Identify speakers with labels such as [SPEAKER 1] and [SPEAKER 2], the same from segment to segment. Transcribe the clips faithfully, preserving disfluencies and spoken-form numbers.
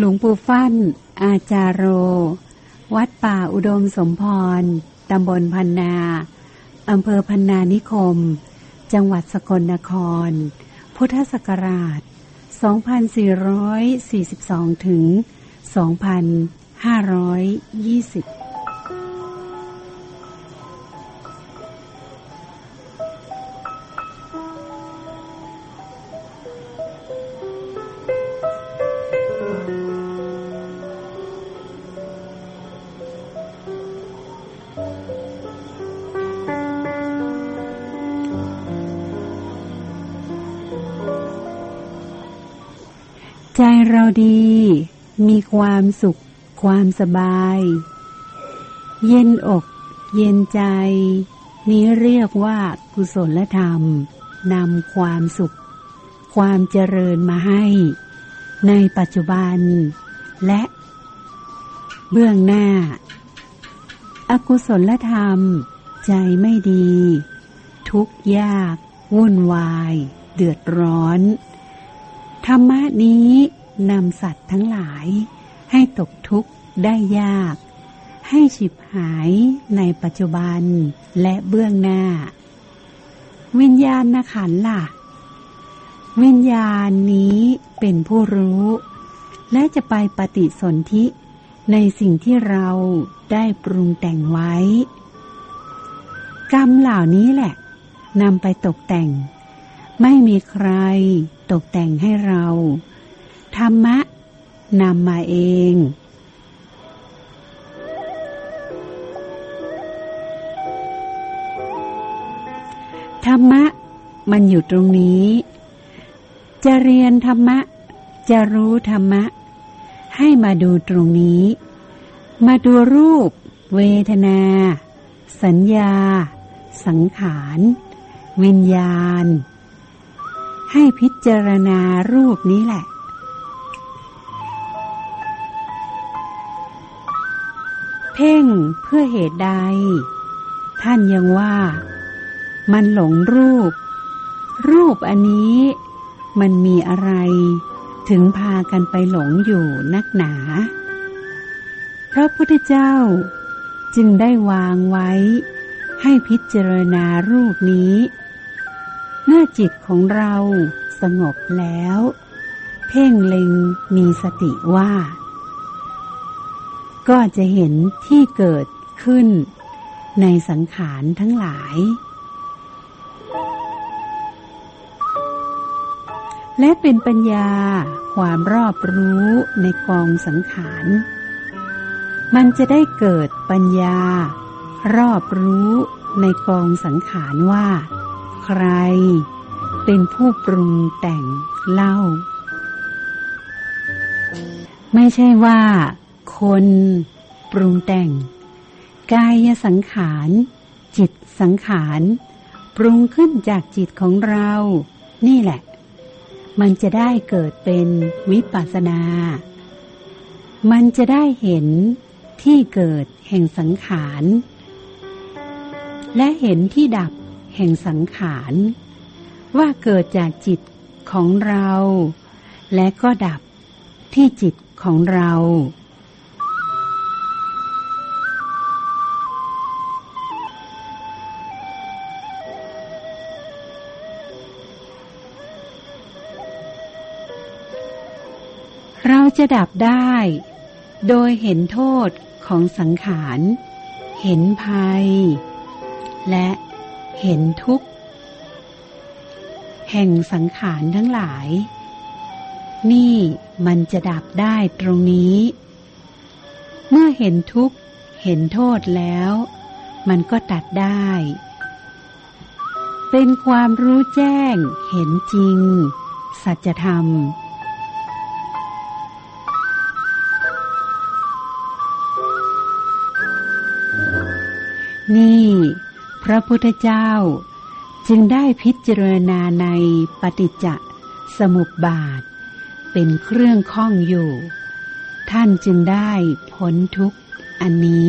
[SPEAKER 1] ลวงปู่ฟั่นอาจารโรวัดป่าอุดมสมพรตำบลพันนาอำเภอพันนานิคมจังหวัดสกลนครพุทธศักราชสองพันสี่ร้อยสี่สิบสองถึงสองพันห้าร้อยยี่สิบใจเราดีมีความสุขความสบายเย็นอกเย็นใจนี้เรียกว่ากุศลธรรมนำความสุขความเจริญมาให้ในปัจจุบันและเบื้องหน้าอกุศลธรรมใจไม่ดีทุกข์ยากวุ่นวายเดือดร้อนธรรมะนี้นำสัตว์ทั้งหลายให้ตกทุกข์ได้ยากให้ฉิบหายในปัจจุบันและเบื้องหน้าวิญญาณขันธ์ล่ะวิญญาณนี้เป็นผู้รู้และจะไปปฏิสนธิในสิ่งที่เราได้ปรุงแต่งไว้กรรมเหล่านี้แหละนำไปตกแต่งไม่มีใครตกแต่งให้เราธรรมะนำมาเองธรรมะมันอยู่ตรงนี้จะเรียนธรรมะจะรู้ธรรมะให้มาดูตรงนี้มาดูรูปเวทนาสัญญาสังขารวิญญาณให้พิจารณารูปนี้แหละเพ่งเพื่อเหตุใดท่านยังว่ามันหลงรูปรูปอันนี้มันมีอะไรถึงพากันไปหลงอยู่นักหนาพระพุทธเจ้าจึงได้วางไว้ให้พิจารณารูปนี้เมื่อจิตของเราสงบแล้วเพ่งเล็งมีสติว่าก็จะเห็นที่เกิดขึ้นในสังขารทั้งหลายและเป็นปัญญาความรอบรู้ในกองสังขารมันจะได้เกิดปัญญารอบรู้ในกองสังขารว่าใครเป็นผู้ปรุงแต่งเล่าไม่ใช่ว่าคนปรุงแต่งกายสังขารจิตสังขารปรุงขึ้นจากจิตของเรานี่แหละมันจะได้เกิดเป็นวิปัสสนามันจะได้เห็นที่เกิดแห่งสังขารและเห็นที่ดับแห่งสังขารว่าเกิดจากจิตของเราและก็ดับที่จิตของเราเราจะดับได้โดยเห็นโทษของสังขารเห็นภัยและเห็นทุกข์แห่งสังขารทั้งหลายนี่มันจะดับได้ตรงนี้เมื่อเห็นทุกข์เห็นโทษแล้วมันก็ตัดได้เป็นความรู้แจ้งเห็นจริงสัจธรรมนี่พระพุทธเจ้าจึงได้พิจารณาในปฏิจจสมุปบาทเป็นเครื่องข้องอยู่ท่านจึงได้พ้นทุกข์อันนี้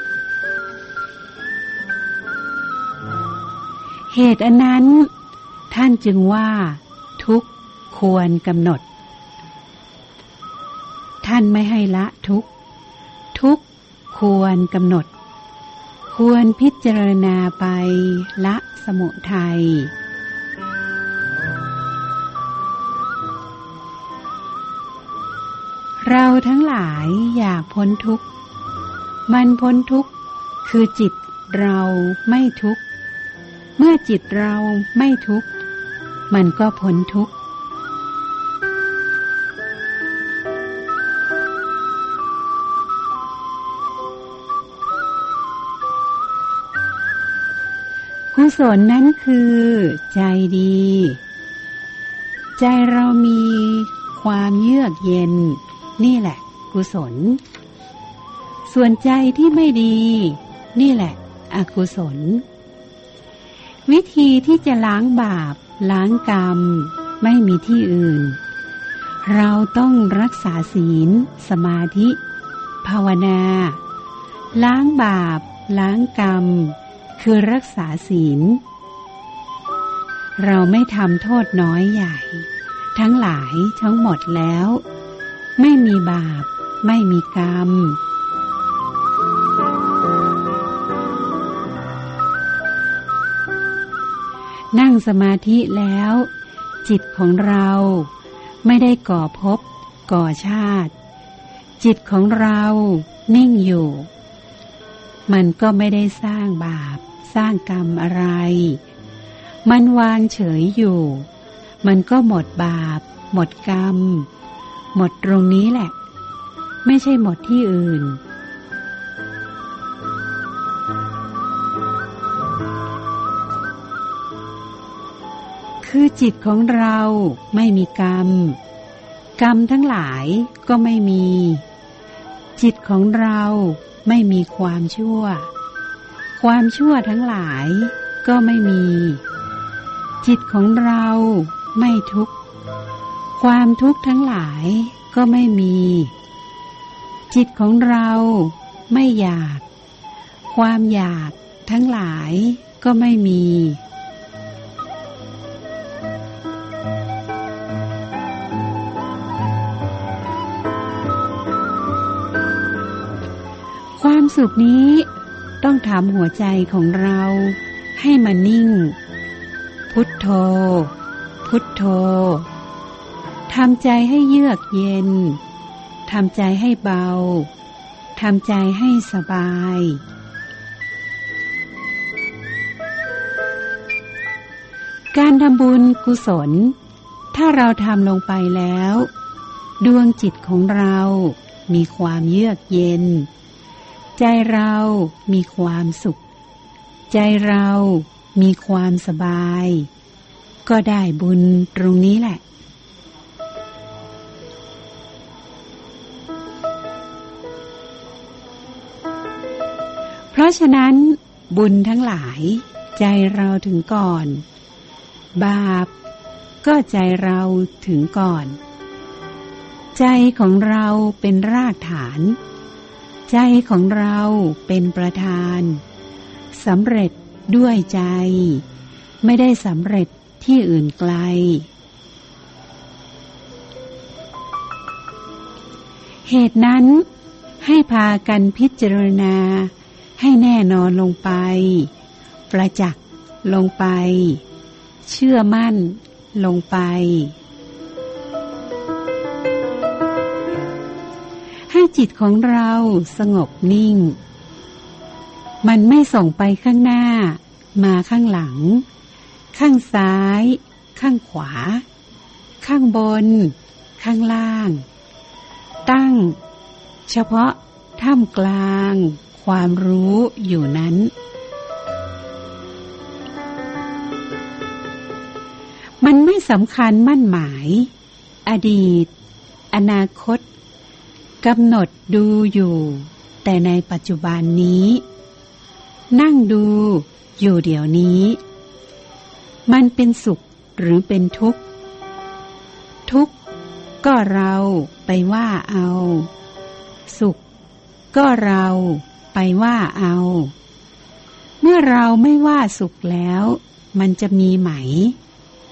[SPEAKER 1] เหตุอันนั้นท่านจึงว่าทุกข์ควรกำหนดท่านไม่ให้ละทุกข์ทุกข์ควรกำหนดควรพิจารณาไปละสมุทัยเราทั้งหลายอยากพ้นทุกข์มันพ้นทุกข์คือจิตเราไม่ทุกข์เมื่อจิตเราไม่ทุกข์มันก็พ้นทุกข์กุศลนั้นคือใจดีใจเรามีความเยือกเย็นนี่แหละกุศลส่วนใจที่ไม่ดีนี่แหละอกุศลวิธีที่จะล้างบาปล้างกรรมไม่มีที่อื่นเราต้องรักษาศีลสมาธิภาวนาล้างบาปล้างกรรมคือรักษาศีลเราไม่ทำโทษน้อยใหญ่ทั้งหลายทั้งหมดแล้วไม่มีบาปไม่มีกรรมนั่งสมาธิแล้วจิตของเราไม่ได้ก่อภพก่อชาติจิตของเรานิ่งอยู่มันก็ไม่ได้สร้างบาปสร้างกรรมอะไรมันวางเฉยอยู่มันก็หมดบาปหมดกรรมหมดตรงนี้แหละไม่ใช่หมดที่อื่นคือจิตของเราไม่มีกรรมกรรมทั้งหลายก็ไม่มีจิตของเราไม่มีความชั่วความชั่วทั้งหลายก็ไม่มีจิตของเราไม่ทุกข์ความทุกข์ทั้งหลายก็ไม่มีจิตของเราไม่อยากความอยากทั้งหลายก็ไม่มีความสุขนี้ต้องทำหัวใจของเราให้มันนิ่งพุทโธพุทโธทำใจให้เยือกเย็นทำใจให้เบาทำใจให้สบายการทำบุญกุศลถ้าเราทำลงไปแล้วดวงจิตของเรามีความเยือกเย็นใจเรามีความสุขใจเรามีความสบายก็ได้บุญตรงนี้แหละเพราะฉะนั้นบุญทั้งหลายใจเราถึงก่อนบาปก็ใจเราถึงก่อนใจของเราเป็นรากฐานใจของเราเป็นประธานสำเร็จด้วยใจไม่ได้สำเร็จที่อื่นไกลเหตุนั้นให้พากันพิจารณาให้แน่นอนลงไปประจักษ์ลงไปเชื่อมั่นลงไปให้จิตของเราสงบนิ่งมันไม่ส่งไปข้างหน้ามาข้างหลังข้างซ้ายข้างขวาข้างบนข้างล่างตั้งเฉพาะท่ามกลางความรู้อยู่นั้นมันไม่สำคัญมั่นหมายอดีตอนาคตกำหนดดูอยู่แต่ในปัจจุบันนี้นั่งดูอยู่เดี๋ยวนี้มันเป็นสุขหรือเป็นทุกข์ทุกข์ก็เราไปว่าเอาสุขก็เราไปว่าเอาเมื่อเราไม่ว่าสุขแล้วมันจะมีไหม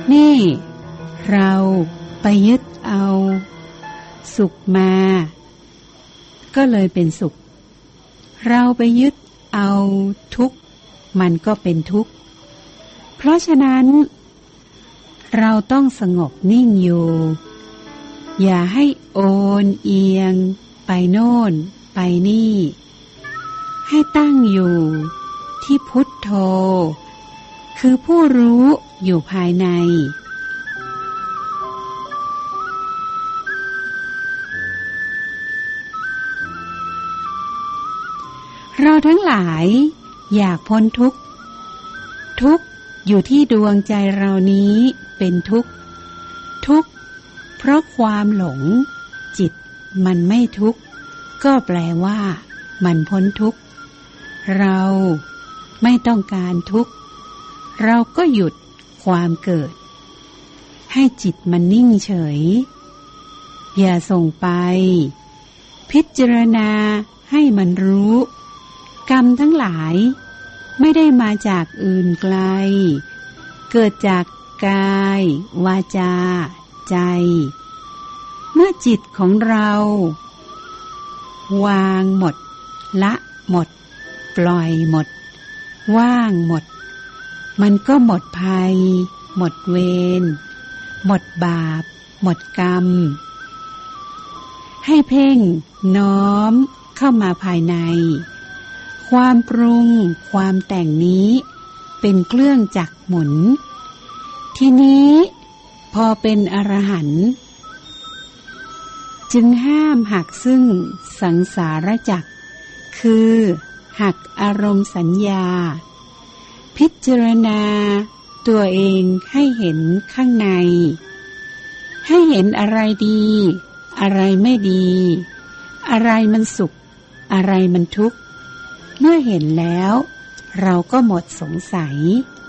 [SPEAKER 1] นี่เราไปยึดเอาสุขมาก็เลยเป็นสุขเราไปยึดเอาทุกข์มันก็เป็นทุกข์เพราะฉะนั้นเราต้องสงบนิ่งอยู่อย่าให้โอนเอียงไปโน่นไปนี่ให้ตั้งอยู่ที่พุทโธคือผู้รู้อยู่ภายในเราทั้งหลายอยากพ้นทุกข์ทุกข์อยู่ที่ดวงใจเรานี้เป็นทุกข์ทุกข์เพราะความหลงจิตมันไม่ทุกข์ก็แปลว่ามันพ้นทุกข์เราไม่ต้องการทุกข์เราก็หยุดความเกิดให้จิตมันนิ่งเฉยอย่าส่งไปพิจารณาให้มันรู้กรรมทั้งหลายไม่ได้มาจากอื่นไกลเกิดจากกายวาจาใจเมื่อจิตของเราวางหมดละหมดปล่อยหมดว่างหมดมันก็หมดภัยหมดเวรหมดบาปหมดกรรมให้เพ่งน้อมเข้ามาภายในความปรุงความแต่งนี้เป็นเครื่องจักรหมุนทีนี้พอเป็นอรหันต์จึงห้ามหักซึ่งสังสารจักรคือหักอารมณ์สัญญาพิจารณาตัวเองให้เห็นข้างในให้เห็นอะไรดีอะไรไม่ดีอะไรมันสุขอะไรมันทุกข์เมื่อเห็นแล้วเราก็หมดสงสัย